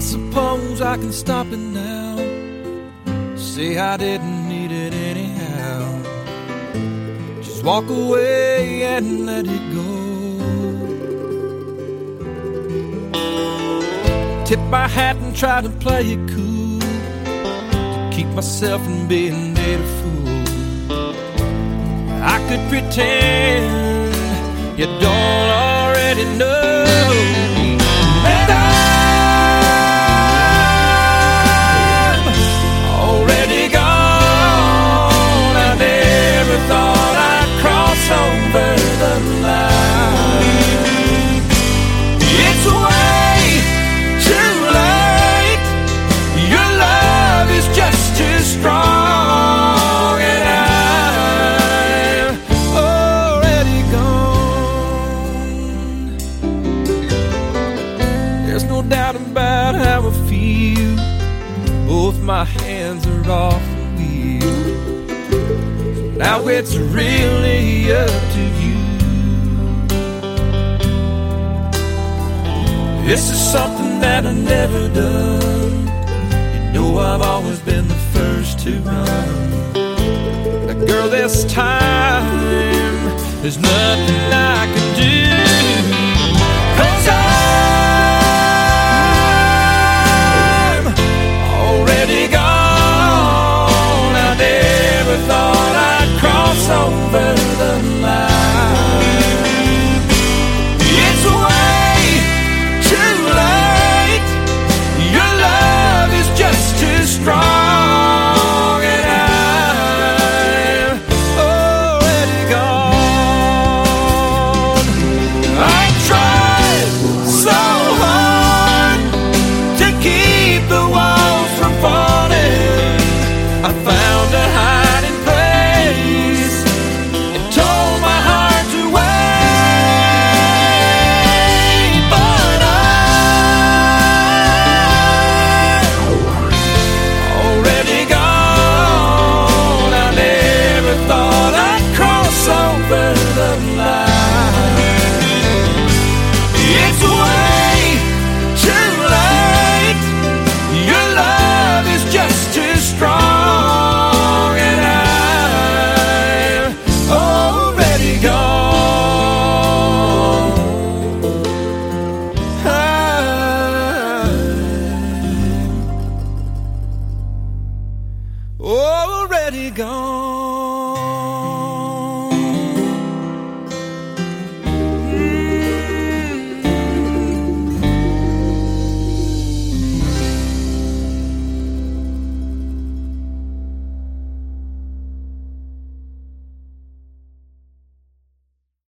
suppose I can stop it now, say I didn't need it anyhow, just walk away and let it go. Tip my hat and try to play it cool, to keep myself from being made a fool. I could pretend you don't already know that I'm already gone. I never thought I'd cross over the line. It's way too late. Your love is just too strong, and I'm already gone. There's no doubt about how I feel. Both my hands are off the wheel. Now it's really up to you. This is something that I've never done. You know I've always been the first to run. But girl, this time there's nothing I can do, 'cause I'm already gone. I never thought I'd cross over the line. It's way too late. Your love is just too strong, and I'm already gone. I tried so hard to keep the walls from falling. I found a hiding place and told my heart to wait, but I'm already gone. I never thought I'd cross over the line. It's way too late. Your love is just too strong, and I'm already gone. I'm already gone.